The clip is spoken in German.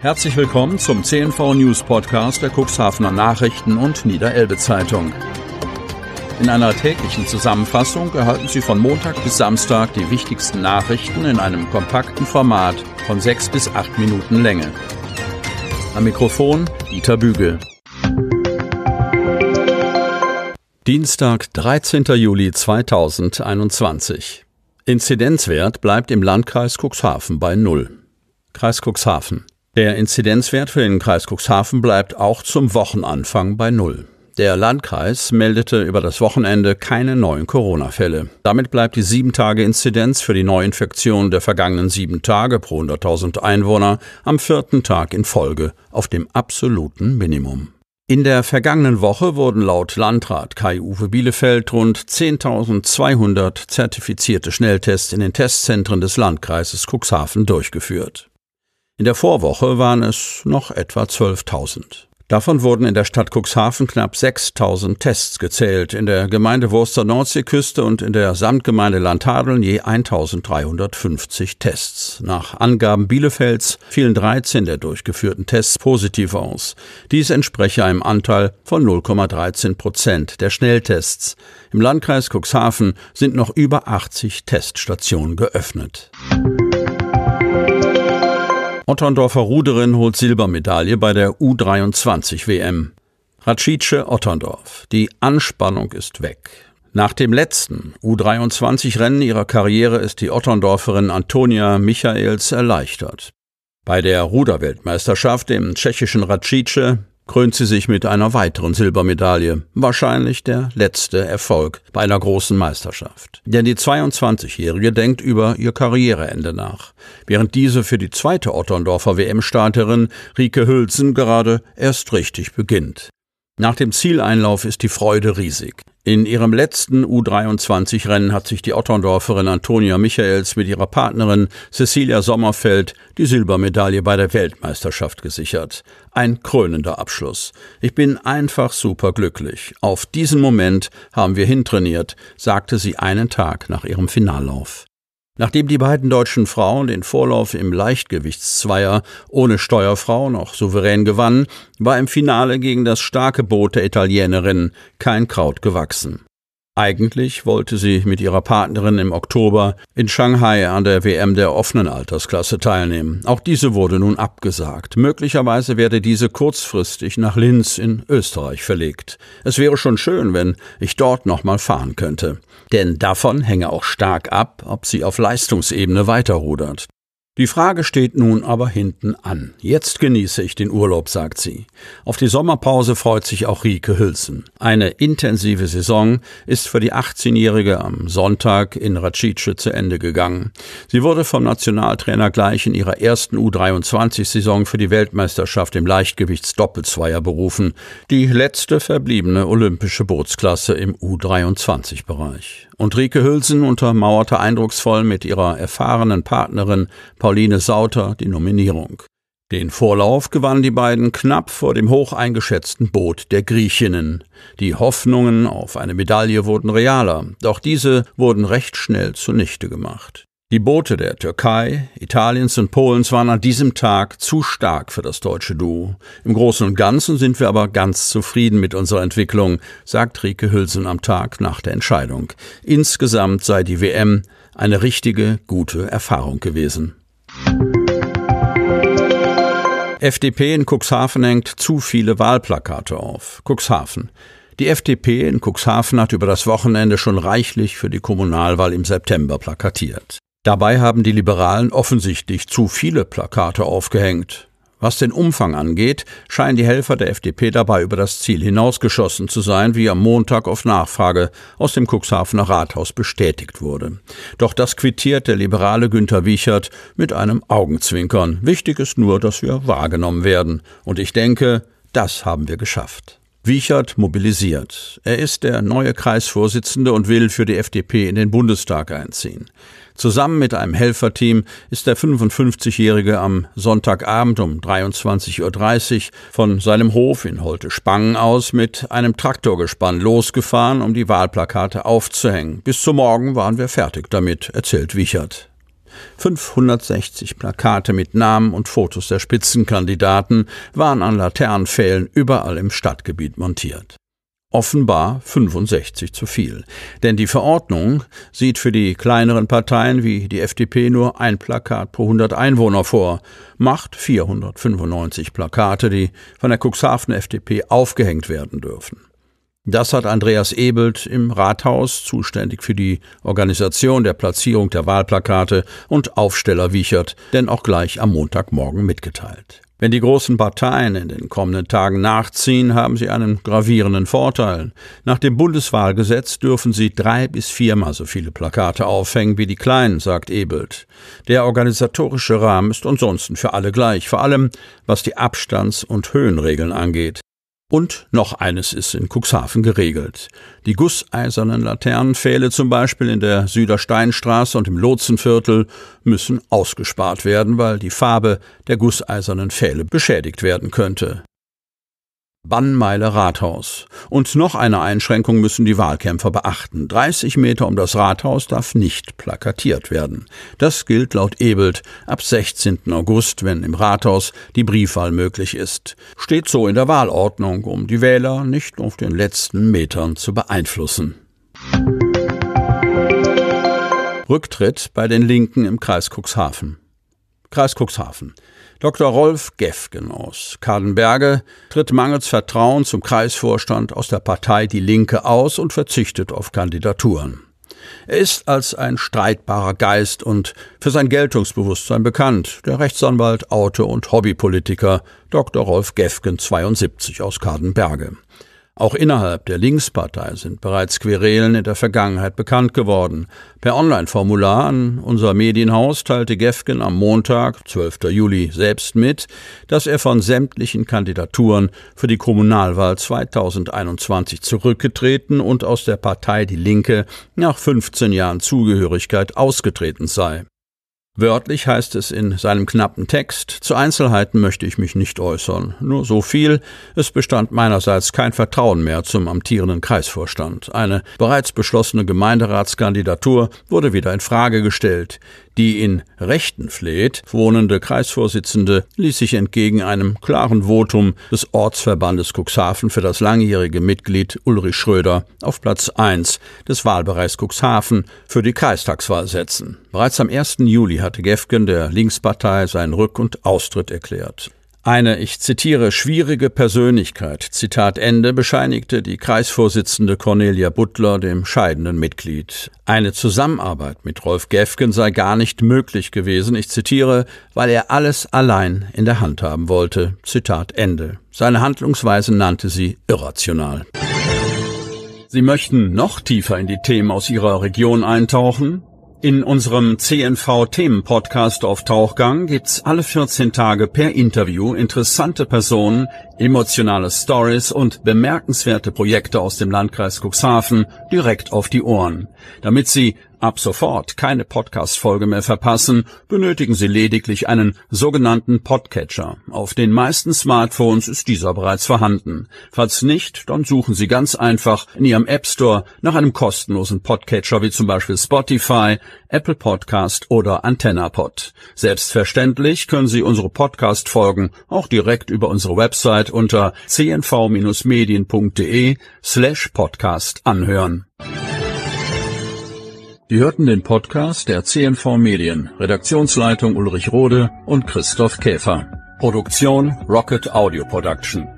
Herzlich willkommen zum CNV News Podcast der Cuxhavener Nachrichten und Niederelbe Zeitung. In einer täglichen Zusammenfassung erhalten Sie von Montag bis Samstag die wichtigsten Nachrichten in einem kompakten Format von 6 bis 8 Minuten Länge. Am Mikrofon Dieter Bügel. Dienstag, 13. Juli 2021. Inzidenzwert bleibt im Landkreis Cuxhaven bei 0. Kreis Cuxhaven. Der Inzidenzwert für den Kreis Cuxhaven bleibt auch zum Wochenanfang bei 0. Der Landkreis meldete über das Wochenende keine neuen Corona-Fälle. Damit bleibt die 7-Tage-Inzidenz für die Neuinfektionen der vergangenen 7 Tage pro 100.000 Einwohner am 4. Tag in Folge auf dem absoluten Minimum. In der vergangenen Woche wurden laut Landrat Kai-Uwe Bielefeld rund 10.200 zertifizierte Schnelltests in den Testzentren des Landkreises Cuxhaven durchgeführt. In der Vorwoche waren es noch etwa 12.000. Davon wurden in der Stadt Cuxhaven knapp 6.000 Tests gezählt, in der Gemeinde Wurster Nordseeküste und in der Samtgemeinde Landhadeln je 1.350 Tests. Nach Angaben Bielefelds fielen 13 der durchgeführten Tests positiv aus. Dies entspreche einem Anteil von 0,13% der Schnelltests. Im Landkreis Cuxhaven sind noch über 80 Teststationen geöffnet. Otterndorfer Ruderin holt Silbermedaille bei der U23-WM. Racice Otterndorf. Die Anspannung ist weg. Nach dem letzten U23-Rennen ihrer Karriere ist die Otterndorferin Antonia Michaels erleichtert. Bei der Ruderweltmeisterschaft im tschechischen Racice krönt sie sich mit einer weiteren Silbermedaille. Wahrscheinlich der letzte Erfolg bei einer großen Meisterschaft. Denn die 22-Jährige denkt über ihr Karriereende nach. Während diese für die zweite Otterndorfer WM-Starterin Rike Hülsen gerade erst richtig beginnt. Nach dem Zieleinlauf ist die Freude riesig. In ihrem letzten U23-Rennen hat sich die Otterndorferin Antonia Michaels mit ihrer Partnerin Cecilia Sommerfeld die Silbermedaille bei der Weltmeisterschaft gesichert. Ein krönender Abschluss. Ich bin einfach superglücklich. Auf diesen Moment haben wir hintrainiert, sagte sie einen Tag nach ihrem Finallauf. Nachdem die beiden deutschen Frauen den Vorlauf im Leichtgewichtszweier ohne Steuerfrau noch souverän gewannen, war im Finale gegen das starke Boot der Italienerinnen kein Kraut gewachsen. Eigentlich wollte sie mit ihrer Partnerin im Oktober in Shanghai an der WM der offenen Altersklasse teilnehmen. Auch diese wurde nun abgesagt. Möglicherweise werde diese kurzfristig nach Linz in Österreich verlegt. Es wäre schon schön, wenn ich dort nochmal fahren könnte. Denn davon hänge auch stark ab, ob sie auf Leistungsebene weiterrudert. Die Frage steht nun aber hinten an. Jetzt genieße ich den Urlaub, sagt sie. Auf die Sommerpause freut sich auch Rike Hülsen. Eine intensive Saison ist für die 18-Jährige am Sonntag in Racice zu Ende gegangen. Sie wurde vom Nationaltrainer gleich in ihrer ersten U23-Saison für die Weltmeisterschaft im Leichtgewichtsdoppelzweier berufen. Die letzte verbliebene olympische Bootsklasse im U23-Bereich. Und Rike Hülsen untermauerte eindrucksvoll mit ihrer erfahrenen Partnerin Pauline Sauter die Nominierung. Den Vorlauf gewannen die beiden knapp vor dem hoch eingeschätzten Boot der Griechinnen. Die Hoffnungen auf eine Medaille wurden realer, doch diese wurden recht schnell zunichte gemacht. Die Boote der Türkei, Italiens und Polens waren an diesem Tag zu stark für das deutsche Duo. Im Großen und Ganzen sind wir aber ganz zufrieden mit unserer Entwicklung, sagt Rike Hülsen am Tag nach der Entscheidung. Insgesamt sei die WM eine richtige, gute Erfahrung gewesen. FDP in Cuxhaven hängt zu viele Wahlplakate auf. Cuxhaven. Die FDP in Cuxhaven hat über das Wochenende schon reichlich für die Kommunalwahl im September plakatiert. Dabei haben die Liberalen offensichtlich zu viele Plakate aufgehängt. Was den Umfang angeht, scheinen die Helfer der FDP dabei über das Ziel hinausgeschossen zu sein, wie am Montag auf Nachfrage aus dem Cuxhavener Rathaus bestätigt wurde. Doch das quittiert der liberale Günter Wiechert mit einem Augenzwinkern. Wichtig ist nur, dass wir wahrgenommen werden. Und ich denke, das haben wir geschafft. Wiechert mobilisiert. Er ist der neue Kreisvorsitzende und will für die FDP in den Bundestag einziehen. Zusammen mit einem Helferteam ist der 55-Jährige am Sonntagabend um 23.30 Uhr von seinem Hof in Holte-Spangen aus mit einem Traktorgespann losgefahren, um die Wahlplakate aufzuhängen. Bis zum Morgen waren wir fertig damit, erzählt Wiechert. 560 Plakate mit Namen und Fotos der Spitzenkandidaten waren an Laternenpfählen überall im Stadtgebiet montiert. Offenbar 65 zu viel. Denn die Verordnung sieht für die kleineren Parteien wie die FDP nur ein Plakat pro 100 Einwohner vor, macht 495 Plakate, die von der Cuxhaven FDP aufgehängt werden dürfen. Das hat Andreas Ebelt im Rathaus, zuständig für die Organisation der Platzierung der Wahlplakate und Aufsteller Wiechert, denn auch gleich am Montagmorgen mitgeteilt. Wenn die großen Parteien in den kommenden Tagen nachziehen, haben sie einen gravierenden Vorteil. Nach dem Bundeswahlgesetz dürfen sie 3- bis 4-mal so viele Plakate aufhängen wie die Kleinen, sagt Ebelt. Der organisatorische Rahmen ist ansonsten für alle gleich, vor allem was die Abstands- und Höhenregeln angeht. Und noch eines ist in Cuxhaven geregelt. Die gusseisernen Laternenpfähle zum Beispiel in der Südersteinstraße und im Lotsenviertel müssen ausgespart werden, weil die Farbe der gusseisernen Pfähle beschädigt werden könnte. Bannmeile Rathaus. Und noch eine Einschränkung müssen die Wahlkämpfer beachten. 30 Meter um das Rathaus darf nicht plakatiert werden. Das gilt laut Ebelt ab 16. August, wenn im Rathaus die Briefwahl möglich ist. Steht so in der Wahlordnung, um die Wähler nicht auf den letzten Metern zu beeinflussen. Rücktritt bei den Linken im Kreis Cuxhaven. Kreis Cuxhaven. Dr. Rolf Gefgen aus Kadenberge tritt mangels Vertrauen zum Kreisvorstand aus der Partei Die Linke aus und verzichtet auf Kandidaturen. Er ist als ein streitbarer Geist und für sein Geltungsbewusstsein bekannt, der Rechtsanwalt, Autor und Hobbypolitiker Dr. Rolf Gefgen, 72, aus Kadenberge. Auch innerhalb der Linkspartei sind bereits Querelen in der Vergangenheit bekannt geworden. Per Online-Formular an unser Medienhaus teilte Gefgen am Montag, 12. Juli, selbst mit, dass er von sämtlichen Kandidaturen für die Kommunalwahl 2021 zurückgetreten und aus der Partei Die Linke nach 15 Jahren Zugehörigkeit ausgetreten sei. Wörtlich heißt es in seinem knappen Text: Zu Einzelheiten möchte ich mich nicht äußern. Nur so viel: Es bestand meinerseits kein Vertrauen mehr zum amtierenden Kreisvorstand. Eine bereits beschlossene Gemeinderatskandidatur wurde wieder in Frage gestellt. Die in Rechtenfleet wohnende Kreisvorsitzende ließ sich entgegen einem klaren Votum des Ortsverbandes Cuxhaven für das langjährige Mitglied Ulrich Schröder auf Platz 1 des Wahlbereichs Cuxhaven für die Kreistagswahl setzen. Bereits am 1. Juli hatte Gefgen der Linkspartei seinen Rück- und Austritt erklärt. Eine, ich zitiere, schwierige Persönlichkeit, Zitat Ende, bescheinigte die Kreisvorsitzende Cornelia Butler dem scheidenden Mitglied. Eine Zusammenarbeit mit Rolf Gefgen sei gar nicht möglich gewesen, ich zitiere, weil er alles allein in der Hand haben wollte, Zitat Ende. Seine Handlungsweise nannte sie irrational. Sie möchten noch tiefer in die Themen aus Ihrer Region eintauchen? In unserem CNV-Themen-Podcast auf Tauchgang gibt's alle 14 Tage per Interview interessante Personen, emotionale Stories und bemerkenswerte Projekte aus dem Landkreis Cuxhaven direkt auf die Ohren. Damit Sie ab sofort keine Podcast-Folge mehr verpassen, benötigen Sie lediglich einen sogenannten Podcatcher. Auf den meisten Smartphones ist dieser bereits vorhanden. Falls nicht, dann suchen Sie ganz einfach in Ihrem App Store nach einem kostenlosen Podcatcher wie zum Beispiel Spotify, Apple Podcast oder AntennaPod. Selbstverständlich können Sie unsere Podcast-Folgen auch direkt über unsere Website unter cnv-medien.de/podcast anhören. Sie hörten den Podcast der CNV Medien, Redaktionsleitung Ulrich Rode und Christoph Käfer. Produktion Rocket Audio Production.